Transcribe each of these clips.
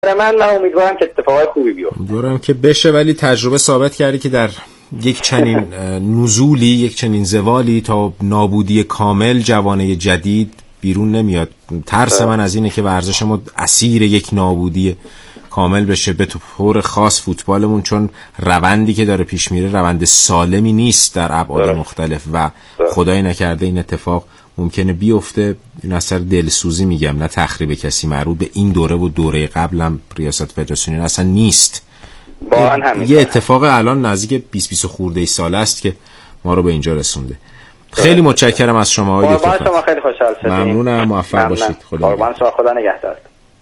من امیدوارم که اتفاقای خوبی بیفته. امیدوارم که بشه، ولی تجربه ثابت کردی که در یک چنین نزولی، یک چنین زوالی تا نابودی کامل جوانه جدید بیرون نمیاد. ترس من از اینه که ورزش ما اسیر یک نابودی کامل بشه، به طور خاص فوتبالمون، چون روندی که داره پیش میره روند سالمی نیست در ابعاد مختلف و خدای نکرده این اتفاق ممکنه بیفته. این اثر دلسوزی میگم، نه تخریب کسی، مربوط به این دوره و دوره قبلم ریاست فدراسیون اصلا نیست. یه اتفاق الان نزدیک 20 خورده سال است که ما رو به اینجا رسونده. خیلی متشکرم از شما آقای دکتر. شما خیلی خوشحال شدیم. ممنونم، موفق باشید. خدا نگهدار.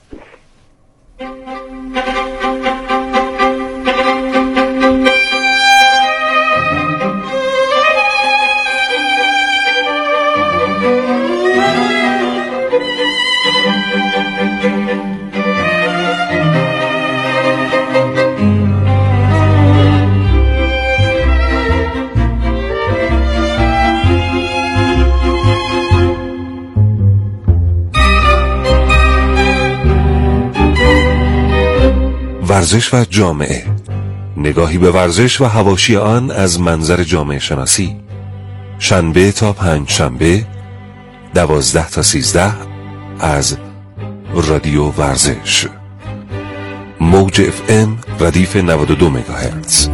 ورزش و جامعه، نگاهی به ورزش و حواشی آن از منظر جامعه شناسی. شنبه تا پنجشنبه 12 تا 13 از رادیو ورزش، موج FM ردیف 92 مگاهرتز.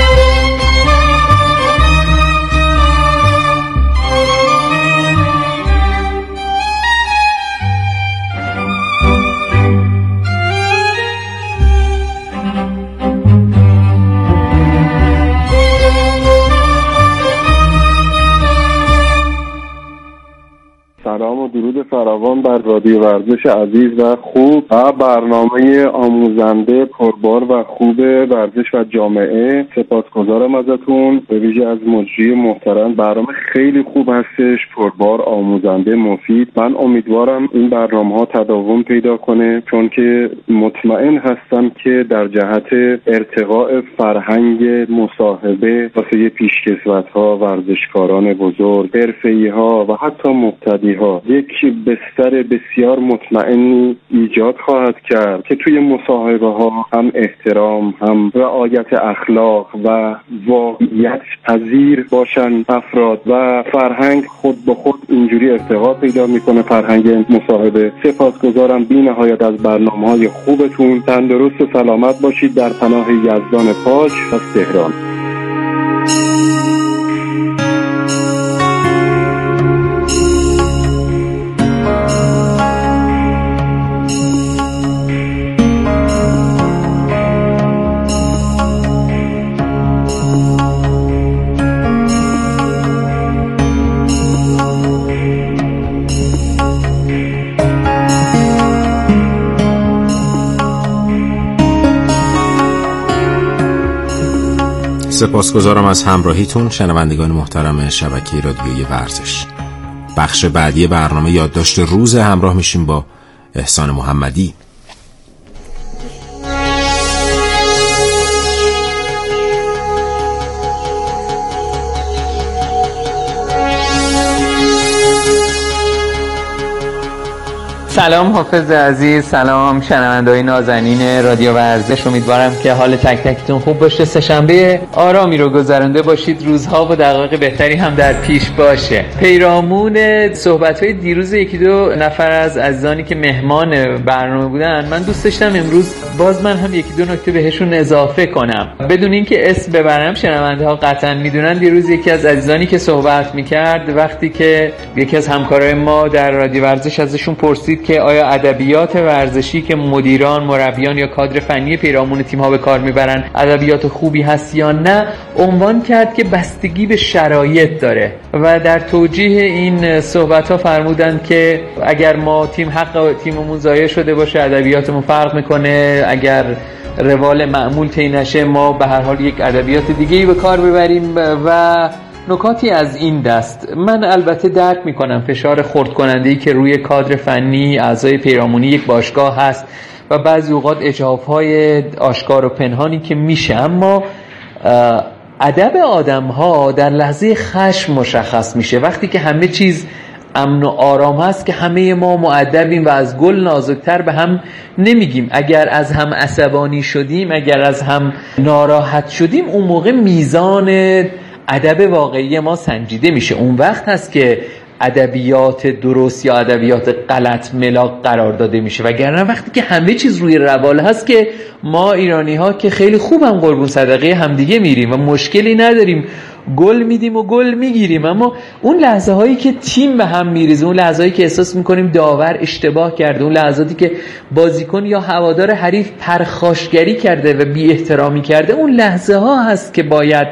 سلام و درود فراوان بر رادیو ورزش عزیز و خوب و برنامه آموزنده پربار و خوب ورزش و جامعه. سپاسگزارم ازتون، به ویژه از مجری محترم. برنامه خیلی خوب هستش، پربار، آموزنده، مفید. من امیدوارم این برنامه‌ها تداوم پیدا کنه، چون که مطمئن هستم که در جهت ارتقاء فرهنگ مصاحبه واسه پیشکسوت‌ها، ورزشکاران بزرگ، حرفه‌ای‌ها و حتی مبتدی‌ها یک بستر بسیار مطمئنی ایجاد خواهد کرد که توی مصاحبه ها هم احترام، هم رعایت اخلاق و واقعیت پذیر باشن افراد و فرهنگ خود به خود اینجوری ارتقا پیدا میکنه، فرهنگ مصاحبه. سپاسگزارم بی نهایت از برنامه‌های خوبتون. تندرست و سلامت باشید در پناه یزدان پاک از تهران. سپاسگزارم از همراهیتون شنوندگان محترم شبکه رادیویی ورزش. بخش بعدی برنامه یادداشت روز، همراه میشیم با احسان محمدی. سلام حافظ عزیز، سلام شنونده‌های نازنین رادیو ورزش. امیدوارم که حال تک تکتون خوب باشه. سه‌شنبه آرامی رو گذرانده باشید، روزها و دقایق بهتری هم در پیش باشه. پیرامون صحبت‌های دیروز یکی دو نفر از عزیزانی که مهمان برنامه بودن، من دوست داشتم امروز باز من هم یکی دو نکته بهشون اضافه کنم بدون اینکه اسم ببرم. شنونده‌ها قطعاً میدونن دیروز یکی از عزیزانی که صحبت می‌کرد وقتی که یکی از همکارای ما در رادیو ورزش ازشون پرسید که آیا ادبیات ورزشی که مدیران، مربیان یا کادر فنی پیرامون تیم‌ها به کار میبرن ادبیات خوبی هست یا نه، عنوان کرد که بستگی به شرایط داره و در توجیه این صحبت‌ها فرمودند که اگر ما حق تیممون ضایع شده باشه ادبیاتمون فرق میکنه، اگر روال معمول طی نشه ما به هر حال یک ادبیات دیگه‌ای به کار ببریم و نکاتی از این دست. من البته درک میکنم فشار خرد کننده‌ای که روی کادر فنی، اعضای پیرامونی یک باشگاه هست و بعضی اوقات اجحاف‌های آشکار و پنهانی که میشه، اما ادب آدم‌ها در لحظه خشم مشخص میشه، وقتی که همه چیز امن و آرام هست که همه ما مؤدبیم و از گل نازکتر به هم نمیگیم. اگر از هم عصبانی شدیم، اگر از هم ناراحت شدیم، اون موقع میزان ادب واقعی ما سنجیده میشه. اون وقت هست که ادبیات درست یا ادبیات غلط ملاک قرار داده میشه. وگرنه وقتی که همه چیز روی روال هست که ما ایرانی ها که خیلی خوبم قربون صدقه همدیگه میریم و مشکلی نداریم، گل میدیم و گل میگیریم، اما اون لحظه هایی که تیم به هم میریزه، اون لحظه هایی که احساس میکنیم داور اشتباه کرده، اون لحظاتی که بازیکن یا هوادار حریف پرخاشگری کرده و بی احترامی کرده، اون لحظه ها هست که باید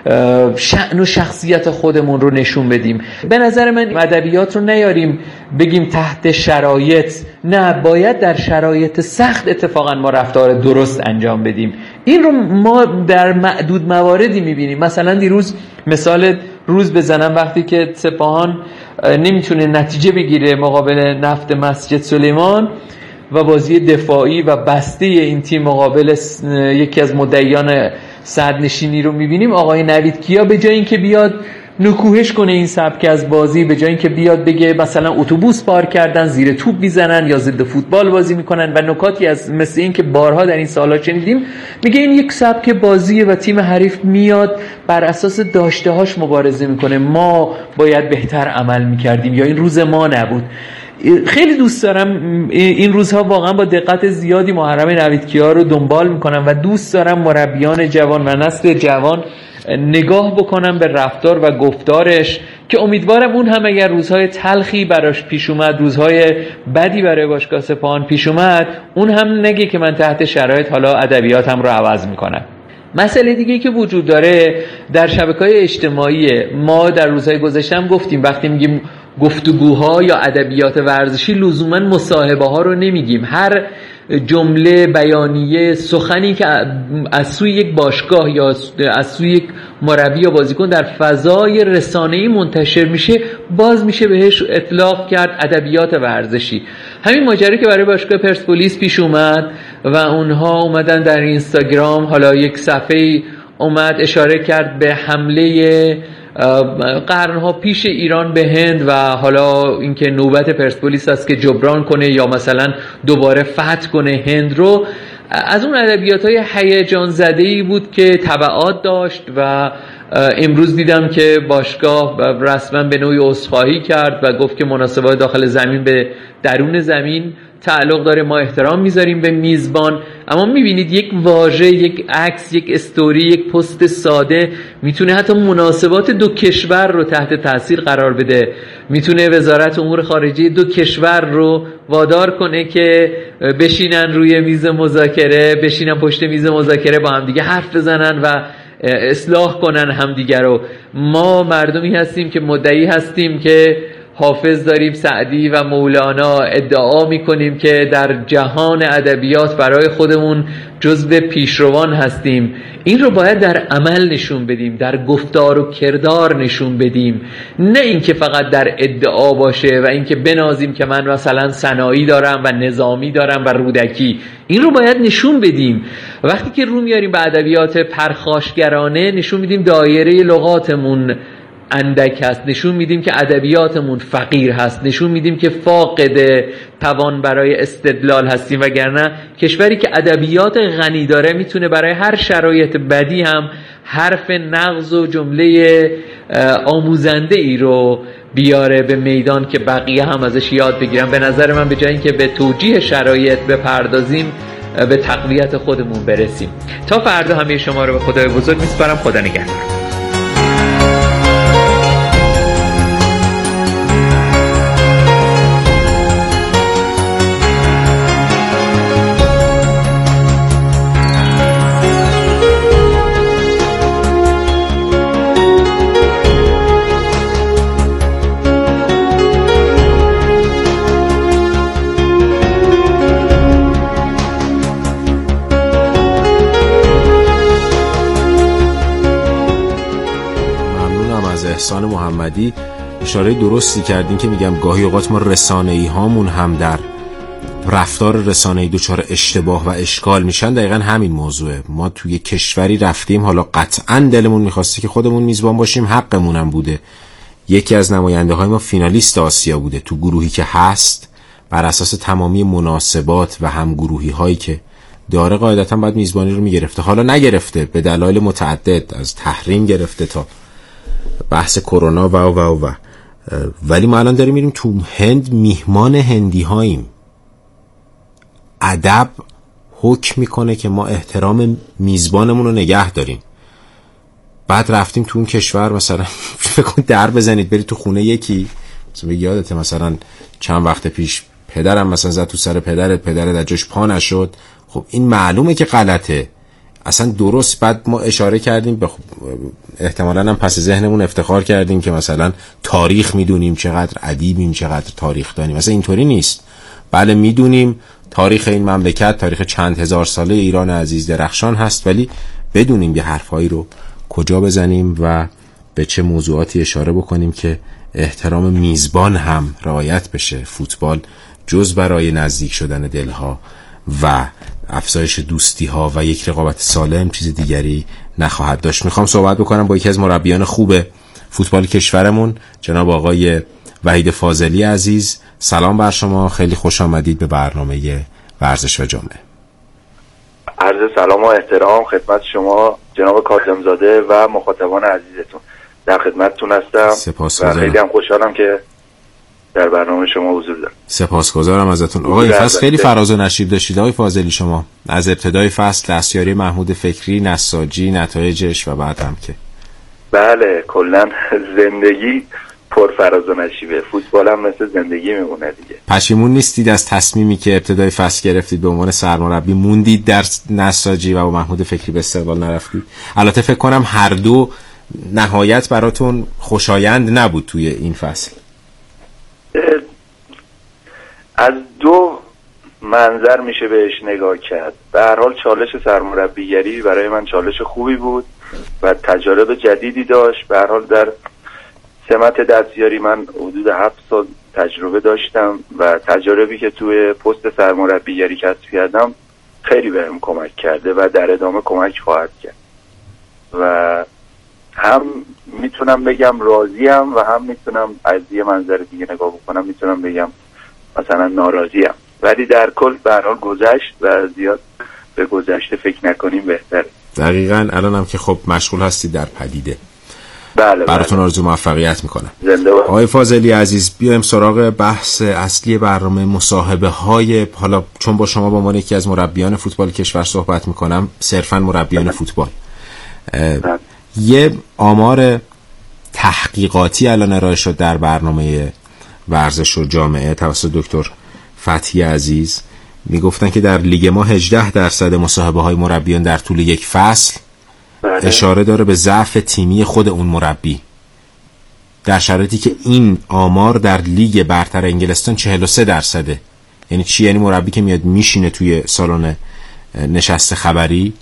شأن و شخصیت خودمون رو نشون بدیم. به نظر من ادبیات رو نیاریم بگیم تحت شرایط، نه، باید در شرایط سخت اتفاقا ما رفتار درست انجام بدیم. این رو ما در معدود مواردی میبینیم. مثلا دیروز مثال روز بزنم، وقتی که سپاهان نمیتونه نتیجه بگیره مقابل نفت مسجد سلیمان و بازی دفاعی و بسته این تیم مقابل یکی از مدعیان صدرنشینی رو میبینیم، آقای نوید کیا به جای اینکه بیاد نکوهش کنه این سبک از بازی، به جای اینکه بیاد بگه مثلا اتوبوس پارک کردن، زیر توپ میزنن یا ضد فوتبال بازی میکنن و نکاتی از مثل این که بارها در این سالا شنیدیم، میگه این یک سبک بازیه و تیم حریف میاد بر اساس داشته‌هاش مبارزه میکنه، ما باید بهتر عمل میکردیم یا این روز ما نبود. خیلی دوست دارم این روزها واقعا با دقت زیادی محرم نویدکیا رو دنبال میکنم و دوست دارم مربیان جوان و نسل جوان نگاه بکنم به رفتار و گفتارش، که امیدوارم اون هم اگر روزهای تلخی براش پیش اومد، روزهای بدی برای باشگاه سپاهان پیش اومد، اون هم نگه که من تحت شرایط حالا ادبیاتم رو عوض میکنم. مسئله دیگه که وجود داره در شبکه‌های اجتماعی، ما در روزهای گذشته هم گفتیم وقتی میگیم گفتگوها یا ادبیات ورزشی لزوما مصاحبه ها رو نمیگیم. هر جمله، بیانیه، سخنی که از سوی یک باشگاه یا از سوی یک مربی یا بازیکن در فضای رسانه‌ای منتشر میشه، باز میشه بهش اطلاق کرد ادبیات ورزشی. همین ماجرا که برای باشگاه پرسپولیس پیش اومد و اونها اومدن در اینستاگرام، حالا یک صفحه اومد اشاره کرد به حمله قرنها پیش ایران به هند و حالا اینکه نوبت پرسپولیس است که جبران کنه یا مثلا دوباره فتح کنه هند رو، از اون ادبیات‌های هیجان زده‌ای بود که تبعات داشت و امروز دیدم که باشگاه رسما به نوعی عذرخواهی کرد و گفت که مناسبات داخل زمین به درون زمین تعلق داره، ما احترام میذاریم به میزبان. اما میبینید یک واژه، یک عکس، یک استوری، یک پست ساده میتونه حتی مناسبات دو کشور رو تحت تاثیر قرار بده، میتونه وزارت امور خارجه دو کشور رو وادار کنه که بشینن روی میز مذاکره، بشینن پشت میز مذاکره با هم دیگه حرف بزنن و اصلاح کنن همدیگه رو. ما مردمی هستیم که مدعی هستیم که حافظ داریم، سعدی و مولانا، ادعا میکنیم که در جهان ادبیات برای خودمون جزو پیشروان هستیم. این رو باید در عمل نشون بدیم، در گفتار و کردار نشون بدیم، نه اینکه فقط در ادعا باشه و اینکه بنازیم که من مثلا سنایی دارم و نظامی دارم و رودکی. این رو باید نشون بدیم. وقتی که رو میاریم به ادبیات پرخاشگرانه، نشون میدیم دایره لغاتمون اندک هست، نشون میدیم که ادبیاتمون فقیر هست، نشون میدیم که فاقد توان برای استدلال هستیم. وگرنه کشوری که ادبیات غنی داره میتونه برای هر شرایط بدی هم حرف نغز و جمله آموزنده ای رو بیاره به میدان که بقیه هم ازش یاد بگیرن. به نظر من به جای اینکه به توجیه شرایط بپردازیم، به تقویت خودمون برسیم. تا فردا همه شما رو به خدای بزرگ میسپارم. خدا نگهدار. احسان محمدی اشاره درستی کردین که میگم گاهی اوقات ما رسانه‌ای هامون هم در رفتار رسانه‌ای دچار اشتباه و اشکال میشن. دقیقاً همین موضوعه. ما توی کشوری رفتیم، حالا قطعاً دلمون میخواسته که خودمون میزبان باشیم، حقمون هم بوده یکی از نماینده های ما فینالیست آسیا بوده تو گروهی که هست، بر اساس تمامی مناسبات و همگروهی هایی که داره قاعدتا باید میزبانی رو میگرفته. حالا نگرفته به دلایل متعدد، از تحریم گرفته تا بحث کرونا و ولی ما الان داریم میریم تو هند، میهمان هندی هاییم. ادب حکم میکنه که ما احترام میزبانمون رو نگه داریم. بعد رفتیم تو اون کشور، مثلا فکر کن در بزنید برید تو خونه یکی، مثلا یادته مثلا چند وقت پیش پدرم مثلا زد تو سر پدرت از جاش پا نشد. خب این معلومه که غلطه، اصلا درست. بعد ما اشاره کردیم احتمالاً هم پس ذهنمون افتخار کردیم که مثلا تاریخ میدونیم، چقدر ادیبیم، چقدر تاریخ دانیم. مثلا اینطوری نیست. بله میدونیم تاریخ این مملکت تاریخ چند هزار ساله ایران عزیز درخشان هست، ولی بدونیم یه حرفایی رو کجا بزنیم و به چه موضوعاتی اشاره بکنیم که احترام میزبان هم رعایت بشه. فوتبال جز برای نزدیک شدن دلها و افزایش دوستی ها و یک رقابت سالم چیز دیگری نخواهد داشت. میخوام صحبت بکنم با یکی از مربیان خوب فوتبال کشورمون، جناب آقای وحید فاضلی عزیز. سلام بر شما، خیلی خوش آمدید به برنامه ورزش و جامعه. عرض سلام و احترام خدمت شما جناب کاظم‌زاده و مخاطبان عزیزتون. در خدمتتون هستم. سپاسگزارم. خیلی هم خوشحالم که در برنامه شما حضور دارم. سپاسگزارم ازتون. آقای فصل خیلی فراز و نشیب داشتید آقای فاضلی. شما از ابتدای فصل دستیاری محمود فکری، نساجی، نتایجش و بعد هم که بله کلا زندگی پر فراز و نشیبه. فوتبال هم مثل زندگی میمونه دیگه. پشیمون نیستید از تصمیمی که ابتدای فصل گرفتید به عنوان سرمربی موندید در نساجی و با محمود فکری به استقلال نرفتید؟ البته فکر کنم هر دو نهایت براتون خوشایند نبود توی این فصل. از دو منظر میشه بهش نگاه کرد. به هر حال چالش سرمربیگری برای من چالش خوبی بود و تجارب جدیدی داشت. به هر حال در سمت دستیاری من حدود 7 سال تجربه داشتم و تجاربی که توی پست سرمربیگری کسب کردم خیلی بهم کمک کرده و در ادامه کمک خواهد کرد و هم میتونم بگم راضیم و هم میتونم از یه منظر دیگه نگاه بکنم میتونم بگم مثلا ناراضیم، ولی در کل به هر حال گذشت و زیاد به گذشته فکر نکنیم بهتره. دقیقاً. الان هم که خب مشغول هستید در پدیده. بله براتون آرزو موفقیت میکنم. زنده باشید. آقای فاضلی عزیز، بیایم سراغ بحث اصلی برنامه، مصاحبه های، حالا چون با شما به عنوان یکی از مربیان فوتبال کشور صحبت میکنم، صرفاً مربیان فوتبال. یه آمار تحقیقاتی الان ارائه شد در برنامه ورزش و جامعه توسط دکتر فتحی عزیز. میگفتن که در لیگ ما 18% مصاحبه های مربیان در طول یک فصل اشاره داره به ضعف تیمی خود اون مربی، در شرایطی که این آمار در لیگ برتر انگلستان 43%. یعنی چی؟ یعنی مربی که میاد میشینه توی سالن نشست خبری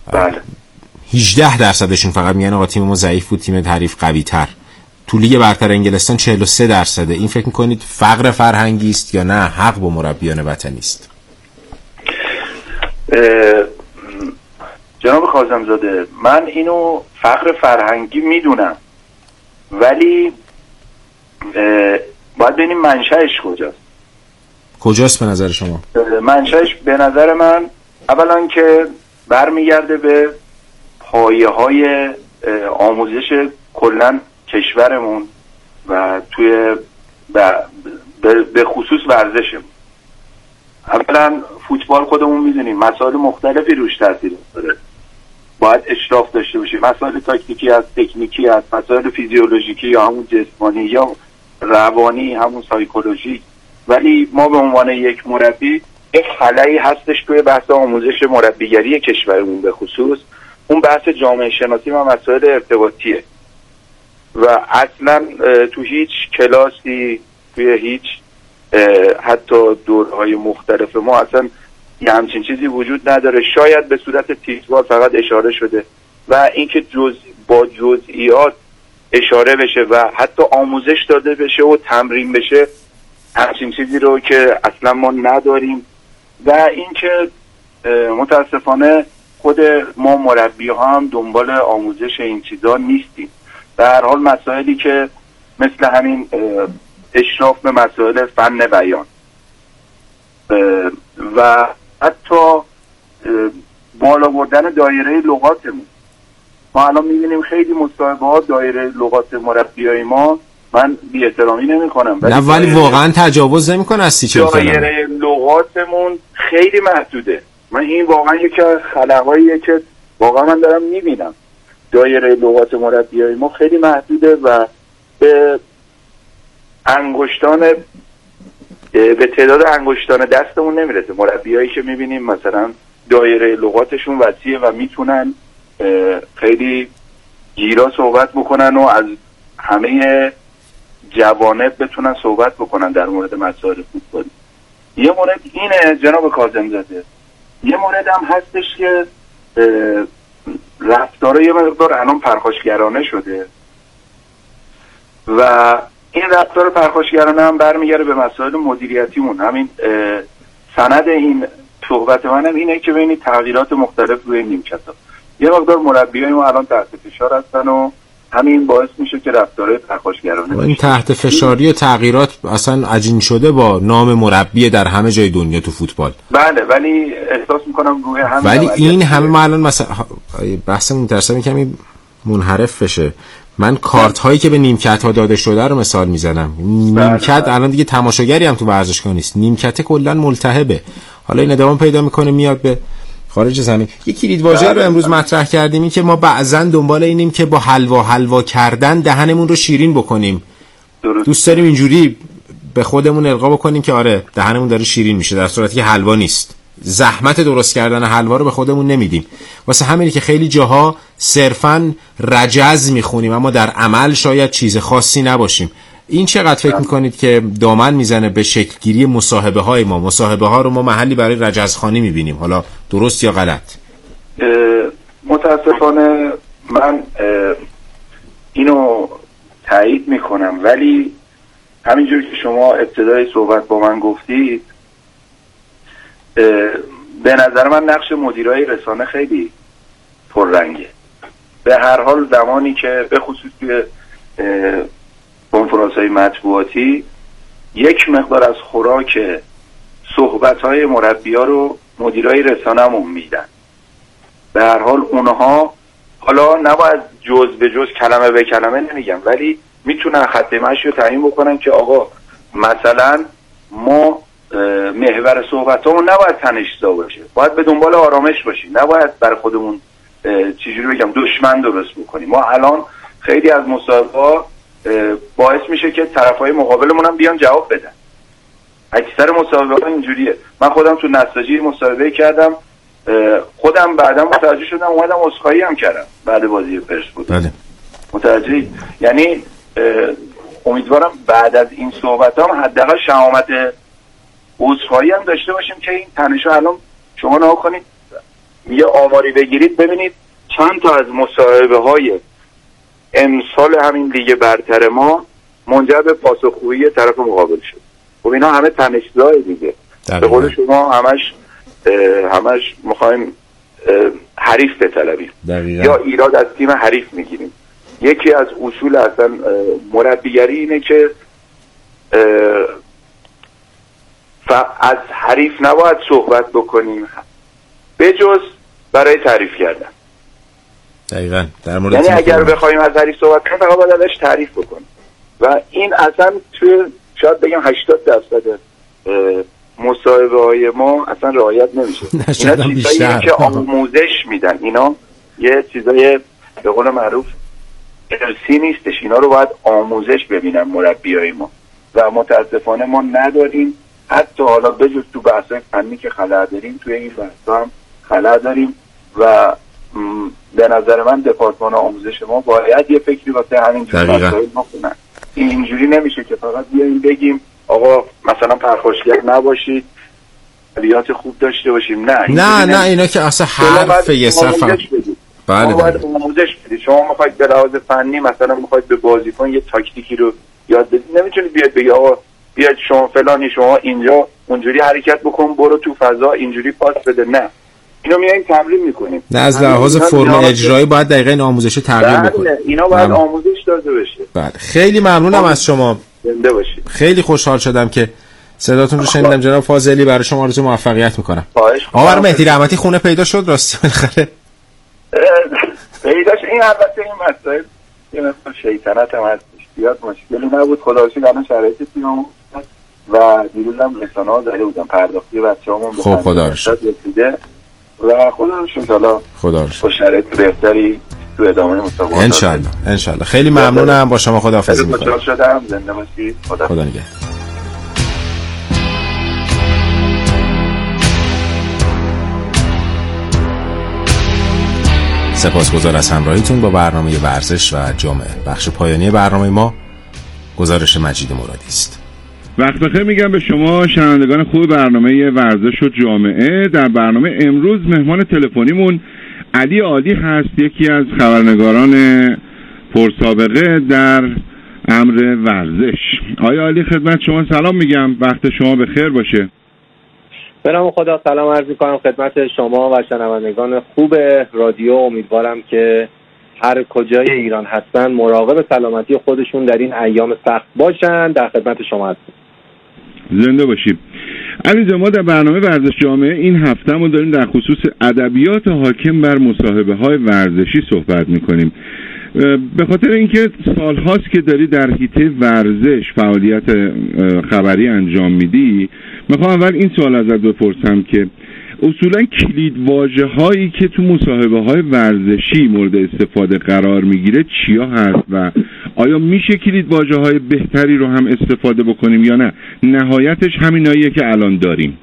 18%شون فقط میگن آقا تیم ما ضعیف بود، تیم حریف قوی تر. تو لیگ برتر انگلستان 43%. این فکر میکنید فقر فرهنگی است یا نه حق با مربیان وطنی است؟ جناب کاظم‌زاده، من اینو فقر فرهنگی میدونم، ولی باید ببینیم منشأش کجاست به نظر شما؟ منشأش به نظر من اولا که برمیگرده به پایه‌های آموزش کلاً کشورمون و توی به خصوص ورزشمون. اولا فوتبال خودمون میدونیم مسائل مختلفی روش تاثیر داره، باید اشراف داشته باشیم. مسائل تاکتیکی هست، تکنیکی هست، مسائل فیزیولوژیکی یا همون جسمانی یا روانی همون سایکولوژی. ولی ما به عنوان یک مربی یک خلایی هستش توی بحث آموزش مربیگری کشورمون، به خصوص اون بحث جامعه شناسی و مسائل ارتباطیه و اصلا تو هیچ کلاسی، توی هیچ حتی دورهای مختلف ما اصلا یه همچین چیزی وجود نداره. شاید به صورت تیتروار فقط اشاره شده و اینکه با جزئیات اشاره بشه و حتی آموزش داده بشه و تمرین بشه، همچین چیزی رو که اصلا ما نداریم. و اینکه متاسفانه خود ما مربی ها هم دنبال آموزش این چیزا نیستیم. در هر حال مسائلی که مثل همین اشراف به مسائل فن بیان و حتی بالا بردن دایره لغاتمون. ما الان می‌بینیم خیلی مصاحبه‌ها دایره لغات مربیای ما، من بی احترامی نمی‌کنم نه ولی واقعا تجاوز نمی‌کنه از 30-40 کلمه. دایره لغاتمون خیلی محدوده. من این واقعا یکی از خلاهاییه که واقعا من دارم می‌بینم. دایره لغات مربیای ما خیلی محدوده و به تعداد انگشتان دستمون نمیرسه. مربیایی که می‌بینیم مثلا دایره لغاتشون وسیعه و میتونن خیلی گیرا صحبت بکنن و از همه جوانب بتونن صحبت بکنن در مورد مسائل فوتبال. یه مورد اینه جناب کاظم زاده. یه مورد هم هستش که رفتاره یه مقدار الان پرخاشگرانه شده و این رفتار پرخاشگرانه هم برمیگره به مسائل مدیریتیمون. همین سند این صحبت منم اینه که ببینید تغییرات مختلف روی نیمکت‌ها یه مقدار مربیای ما الان تحت فشار هستن و همین باعث میشه که رفتارهای پرخاشگرانه این تحت فشاری و تغییرات اصلا عجین شده با نام مربی در همه جای دنیا تو فوتبال. بله ولی احساس میکنم روی همین ولی این همه ما الان مثلا بحثمون ترسم کمی منحرف بشه. من کارت هایی که به نیمکت ها داده شده رو مثال میزنم. نیمکت الان دیگه تماشاگری هم تو ورزشگاه نیست، نیمکت کلا ملتهبه. حالا این ادامه پیدا میکنه میاد به خارج زمین. یک کلیدواژه رو امروز مطرح کردیم، این که ما بعضن دنبال اینیم که با حلوا کردن دهنمون رو شیرین بکنیم. دوست داریم اینجوری به خودمون القا بکنیم که آره دهنمون داره شیرین میشه، در صورتی که حلوا نیست. زحمت درست کردن حلوا رو به خودمون نمیدیم. واسه همینه که خیلی جاها صرفاً رجز میخونیم اما در عمل شاید چیز خاصی نباشیم. این چقدر فکر میکنید که دامن میزنه به شکلگیری مصاحبه های ما؟ مصاحبه ها رو ما محلی برای رجزخوانی میبینیم، حالا درست یا غلط؟ متاسفانه من اینو تایید میکنم، ولی همینجور که شما ابتدای صحبت با من گفتید به نظر من نقش مدیرای رسانه خیلی پررنگه. به هر حال زمانی که به خصوص توی کنفرانس‌های مطبوعاتی یک مقدار از خوراک صحبت‌های مربی‌ها رو مدیرای رسانه‌مون میدن. به هر حال اونها حالا نباید جز به جز کلمه به کلمه نمیگم، ولی میتونن خط مشی رو تعیین بکنن که آقا مثلا ما محور صحبتامون نباید تنش‌زا باشه، باید به دنبال آرامش باشیم، نباید برای خودمون چجوری بگم دشمن درست بکنیم. ما الان خیلی از مصاحبه‌ها باعث میشه که طرفای مقابلمون هم بیان جواب بدن. اکثر مصاحبه‌ها اینجوریه. من خودم تو نساجی مصاحبه کردم، خودم بعداً متوجه شدم، اومدم عذرخواهی هم کردم بعد بازی پرسپولیس. بله. متوجه؟ یعنی امیدوارم بعد از این صحبتام حداقل شهامت عذرخواهی هم داشته باشیم که این تنش‌ها الان شما نگاه کنید یه آماری بگیرید ببینید چند تا از مصاحبه‌های امسال همین لیگ برتر ما منجر به پاسخگویی طرف مقابل شد. خب اینا همه تنش‌زای دیگه. به قول شما همش می‌خوایم حریف بطلبیم یا ایراد از تیم حریف میگیریم. یکی از اصول اصلا مربیگری اینه که از حریف نباید صحبت بکنیم به جز برای تعریف کردن. دقیقاً در مورد یعنی اگر بخوایم از حریف صحبت کنیم فقط باید ازش تعریف بکنیم و این اصلا توی شاید بگم 80% مصاحبه‌های ما اصلا رعایت نمیشه. اینا چیزاییه که آموزش میدن، اینا یه چیزای به قول معروف ارسی نیستش، اینا رو باید آموزش ببینن مربیای ما و متاسفانه ما نداریم. حتی حالا بجز تو بحث‌های فنی که خلأ داریم، توی این بحث‌ها هم خلأ داریم و به نظر من دپارتمان آموزش ما باید یه فکری واسه همینجور مسائل بکنن. اینجوری نمیشه که فقط بیایم بگیم آقا مثلا پرخاشگر نباشید، طبیعت خوب داشته باشیم. نه اینا که اصلا حرف یه صفحه. بله باید آموزش بدید. شما میخواید به لحاظ فنی مثلا میخواید به بازیکن یه تاکتیکی رو یاد بدید، نمیتونید بیاد بگید آقا بیاد شما فلانی شما اینجا اونجوری حرکت بکن، برو تو فضا اینجوری پاس بده. نه، اینو میایم تمرین میکنیم. نه از لحاظ فرم اجرایی باید دقیقاً این آموزش تغییر بکنه. اینا باید آموزش داده بشه. بله خیلی ممنونم از شما. زنده باشید. خیلی خوشحال شدم که صداتون رو شنیدم جناب فاضلی. برای شما آرزوی موفقیت میکنم. آقا مهدی رحمتی خونه پیدا شد راستی بالاخره؟ پیداش این البته این مسائل یه مثلا شیطنت هم هستش، زیاد مشکلی نبود، خدا رو شکر الان شرایطی پیام و دیروزم رسانه‌ها زده بودم پرداختی بچه‌هامون خب خدا رو شکر و خدا رو شکر با شرایط بهتری تو ادامه مسابقات ان شاء الله. خیلی ممنونم، با شما خداحافظی می‌کنم. خوشحال شدم. زنده باشید. خدا نگهدار. سپاسگزار از همراهیتون با برنامه ورزش و جامعه. بخش پایانی برنامه ما گزارش مجید مرادی است. وقت بخیر میگم به شما شنوندگان خوب برنامه ورزش و جامعه. در برنامه امروز مهمان تلفنیمون علی عالی هست، یکی از خبرنگاران پرسابقه در امر ورزش. آیا عالی خدمت شما سلام میگم، وقت شما بخیر باشه. به نام خدا سلام عرض می‌کنم خدمت شما و شنوندگان خوب رادیو. امیدوارم که هر کجای ایران هستن مراقب سلامتی خودشون در این ایام سخت باشن. در خدمت شما هستیم. زنده باشید. علی، ما در برنامه ورزش جامعه این هفته ما داریم در خصوص ادبیات حاکم بر مصاحبه‌های ورزشی صحبت می‌کنیم. به خاطر اینکه سال‌هاست که داری در حیطه ورزش فعالیت خبری انجام میدی، میخوام اول این سوال ازت بپرسم که اصولا کلید واژه‌هایی که تو مصاحبه‌های ورزشی مورد استفاده قرار میگیره چیا هست و آیا میشه کلید واژه‌های بهتری رو هم استفاده بکنیم یا نه نهایتش همیناییه که الان داریم؟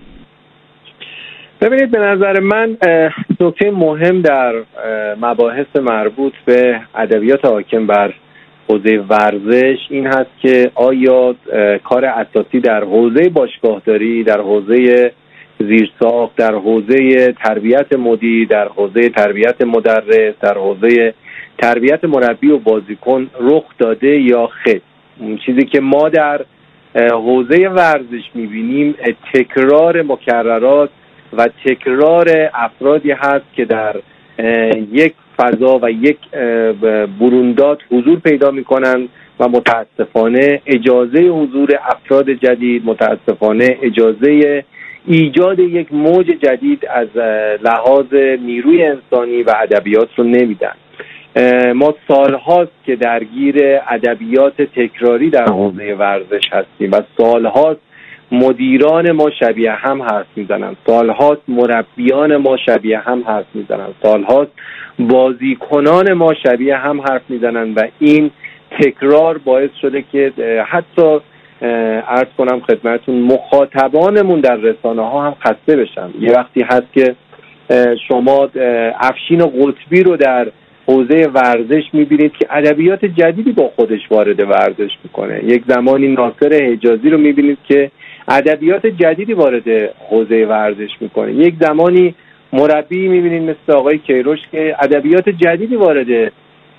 ببینید، به نظر من نکته مهم در مباحث مربوط به ادبیات حاکم بر حوزه ورزش این هست که آیا کار اساسی در حوزه باشگاهداری، در حوزه زیرساخت، در حوزه تربیت مدیر، در حوزه تربیت مدرس، در حوزه تربیت مربی و بازیکن رخ داده یا خیر. چیزی که ما در حوزه ورزش میبینیم تکرار مکررات و تکرار افرادی هست که در یک فضا و یک برونداد حضور پیدا میکنن و متاسفانه اجازه حضور افراد جدید، متاسفانه اجازه ایجاد یک موج جدید از لحاظ نیروی انسانی و ادبیات رو نمیدن. ما سالهاست که درگیر ادبیات تکراری در حوزه ورزش هستیم و سالهاست مدیران ما شبیه هم حرف میزنن، سالهاست مربیان ما شبیه هم حرف میزنن، سالهاست بازیکنان ما شبیه هم حرف میزنن و این تکرار باعث شده که حتی عرض کنم خدمتون مخاطبانمون در رسانه ها هم خسته بشن. یه وقتی هست که شما افشین قطبی رو در حوزه ورزش میبینید که ادبیات جدیدی با خودش وارد ورزش میکنه. یک زمانی ناصر حجازی رو میبینید که ادبیات جدیدی وارد حوزه ورزش میکنه. یک زمانی مربی میبینید مثل آقای کیروش که ادبیات جدیدی وارد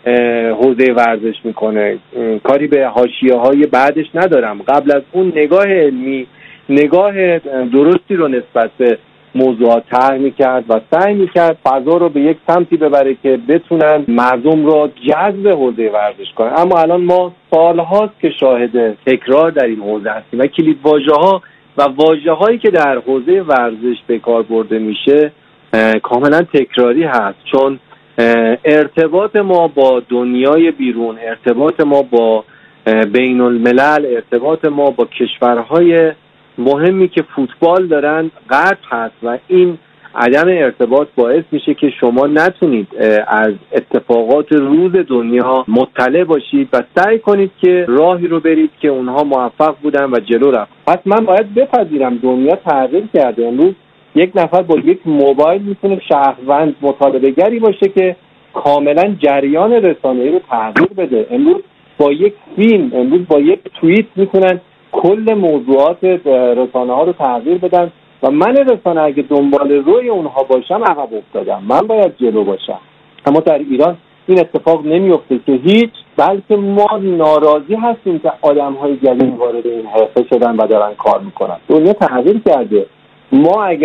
حوزه ورزش میکنه. کاری به حاشیه‌های بعدش ندارم. قبل از اون نگاه علمی، نگاه درستی رو نسبت به موضوعات طرح میکرد و سعی میکرد فضا رو به یک سمتی ببره که بتونن مردم رو جذب حوزه ورزش کنن. اما الان ما سالهاست که شاهد تکرار در این حوزه هستیم و کلید واژه‌ها و واژه‌هایی که در حوزه ورزش به کار برده میشه کاملا تکراری هست، چون ارتباط ما با دنیای بیرون، ارتباط ما با بین الملل، ارتباط ما با کشورهای مهمی که فوتبال دارن قطع هست و این عدم ارتباط باعث میشه که شما نتونید از اتفاقات روز دنیا مطلع باشید و سعی کنید که راهی رو برید که اونها موفق بودن و جلو رفت. پس من باید بپذیرم دنیا تغییر کرده. امروز یک نفر با یک موبایل میتونه شهروند مطالبه‌گری باشه که کاملا جریان رسانه‌ای رو تغییر بده. امروز با یک فیلم، امروز با یک توییت میتونن کل موضوعات رسانه ها رو تغییر بدن و من رسانه اگه دنبال روی اونها باشم عقب افتادم، من باید جلو باشم. اما در ایران این اتفاق نمیفته که هیچ، بلکه ما ناراضی هستیم که آدم‌های جدید وارد این حرفه شدن و دارن کار میکنن. دنیا تغییر کرده. ما اگر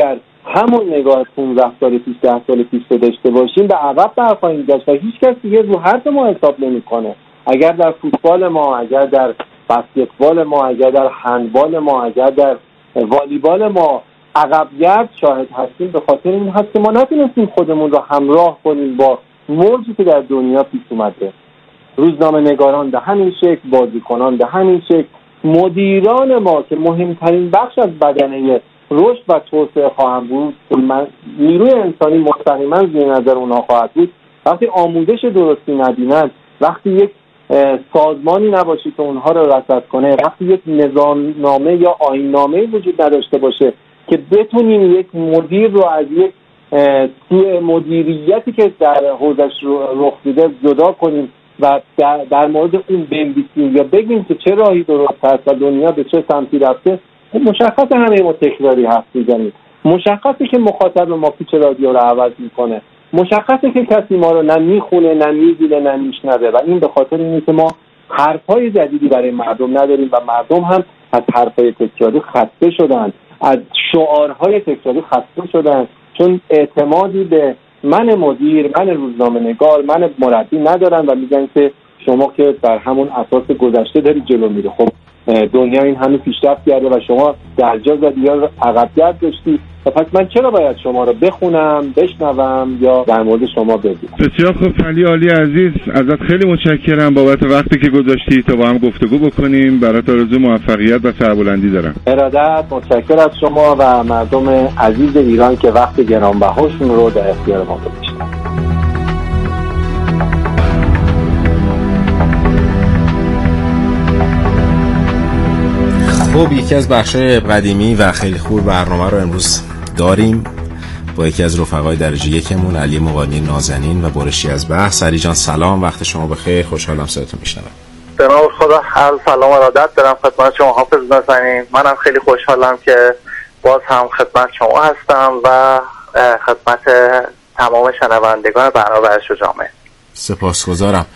همون نگاه 15 سال پیش 10 سال پیش داشته باشیم به عقب برخواهیم گشت و هیچ کس دیگه رو حرف ما حساب نمی‌کنه. اگر در فوتبال ما، اگر در بسکتبال ما، اگر در هندبال ما، اگر در والیبال ما عقب‌گرد شاهد هستیم به خاطر این هست که ما نتونستیم خودمون رو همراه کنیم با موجی که در دنیا پیش اومده. روزنامه‌نگاران به همین شکل، بازیکنان به همین شکل، مدیران ما که مهمترین بخش از بدنه رشد و توسعه خواهند بود، نیروی انسانی مستقیما زیر نظر اونها خواهد بود. وقتی آموزش درستی ندینند، وقتی یک سازمانی نباشه که اونها رو رصد کنه، وقتی یک نظامنامه یا آیین‌نامه وجود نداشته باشه که بتونیم یک مدیر رو از یک سوء مدیریتی که در حوزش رخ دیده جدا کنیم و در مورد اون بنویسیم یا بگیم که چه راهی درست هست و دنیا به چه سمتی رفته، مشخص همه ما تکراری حرف میزنیم، مشخصه که مخاطب ما پیچ رادیو رو عوض میکنه، مشخصه که کسی ما رو نه میخونه نه میبینه نه میشنوه و این به خاطر اینه که ما حرفای جدیدی برای مردم نداریم و مردم هم از حرفای تکراری خسته شدن، از شعارهای تکراری خسته شدن، چون اعتمادی به من مدیر، من روزنامه‌نگار، من مربی ندارن و میگن که شما که در همون اساس گذشته داری جلو میره. خب دنیا این همه پیشرفت کرده و شما درجا زدی یا عقب‌گرد داشتی و پس من چرا باید شما رو بخونم، بشنوم یا در مورد شما بگم؟ بسیار خوب علی عزیز، ازت خیلی متشکرم بابت وقتی که گذاشتی تا با هم گفتگو بکنیم. برات آرزوی موفقیت و سربلندی دارم. ارادت، متشکرم از شما و مردم عزیز ایران که وقت گرانبهاشون رو در اختیار ما گذاشتن. خب یکی از بخشای قدیمی و خیلی خوب برنامه رو امروز داریم با یکی از رفقای درجه یکمون علی مقانی نازنین و برشی از بحث. علی جان سلام، وقت شما بخیر، خوشحالم صداتون میشنوم. به نام خدا سلام و ارادت دارم خدمت شما حافظ نازنین. منم خیلی خوشحالم که باز هم خدمت شما هستم و خدمت تمام شنوندگان برنامه ورزش و جامعه. سپاسگزارم.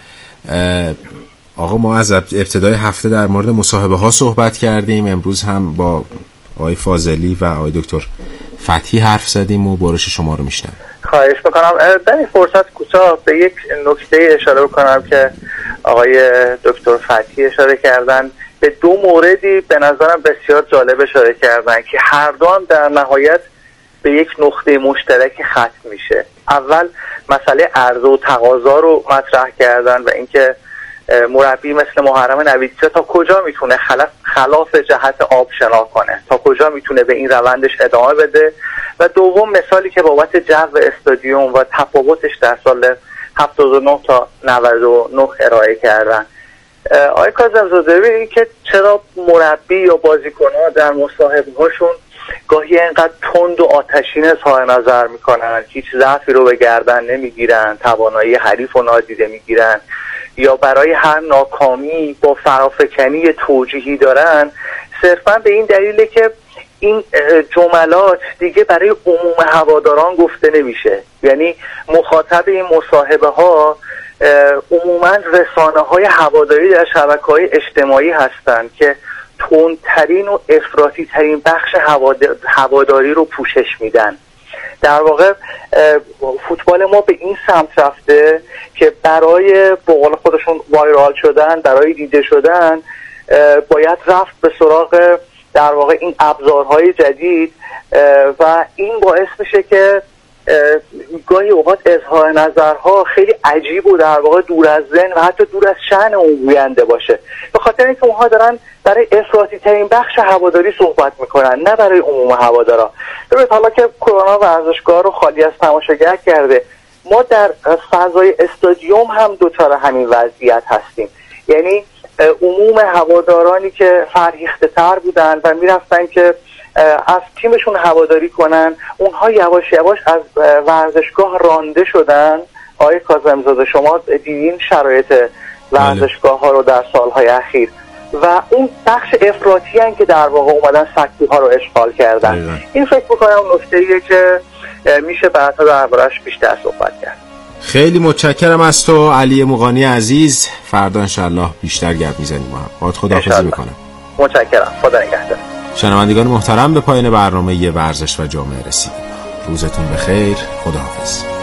آقا ما از ابتدای هفته در مورد مصاحبه ها صحبت کردیم، امروز هم با آقای فاضلی و آقای دکتر فتحی حرف زدیم و برش شما رو میشنم. خواهش میکنم در این فرصت کوتاه به یک نکته اشاره بکنم که آقای دکتر فتحی اشاره کردن. به دو موردی به نظرم بسیار جالب اشاره کردن که هر دو هم در نهایت به یک نقطه مشترکی ختم میشه. اول مسئله عرضه و تقاضا رو مطرح کردن و اینکه مربی مثل محرم نویدزاده تا کجا میتونه خلاف جهت آب شنا کنه، تا کجا میتونه به این روندش ادامه بده. و دوم مثالی که بابت جو استادیوم و تفاوتش در سال 79 تا 99 ارائه کردن. آقای کاظم‌زاده ببینید که چرا مربی یا بازیکن‌ها در مصاحبه‌هاشون گاهی اینقدر تند و آتشین اظهار نظر میکنن، هیچ ضعفی رو به گردن نمیگیرن، توانایی حریف رو نادیده میگیرن یا برای هر ناکامی با فرافکنی توجیهی دارن، صرفا به این دلیله که این جملات دیگه برای عموم هواداران گفته نمیشه. یعنی مخاطب این مصاحبه ها عموما رسانه های هواداری در شبکه‌های اجتماعی هستند که تندترین و افراطی ترین بخش هواداری رو پوشش میدن. در واقع فوتبال ما به این سمت رفته که برای به قول خودشون وایرال شدن، برای دیده شدن باید رفت به سراغ در واقع این ابزارهای جدید و این باعث میشه که گاهی اوقات اظهار نظرها خیلی عجیب و در واقع دور از ذهن و حتی دور از شأن اون گوینده باشه، به خاطر اینکه اونها دارن برای افراطی ترین بخش هواداری صحبت میکنن نه برای عموم هوادارا. ببینید حالا که کرونا ورزشگاه رو خالی از تماشاگر کرده، ما در فضای استادیوم هم دوچار همین وضعیت هستیم. یعنی عموم هوادارانی که فرهیخته تر بودن و میرفتن که از تیمشون هواداری کنن، اونها یواش یواش از ورزشگاه رانده شدن. آقای کاظم‌زاده شما دیدین شرایط ورزشگاه ها رو در سالهای اخیر و اون بخش افراطی هستن که در واقع اومدن سکوها رو اشغال کردن. این فکر میکنم نکته‌ایه که میشه بعدا دربارش بیشتر صحبت کرد. خیلی متشکرم از تو علی مقانی عزیز. فردا انشالله بیشتر گپ میزنیم با هم. خداحافظی میکنم. متشکرم. خدا نگهدار. شنوندگان محترم، به پایان برنامه ورزش و جامعه رسیدیم. روزتون بخیر. خداحافظ.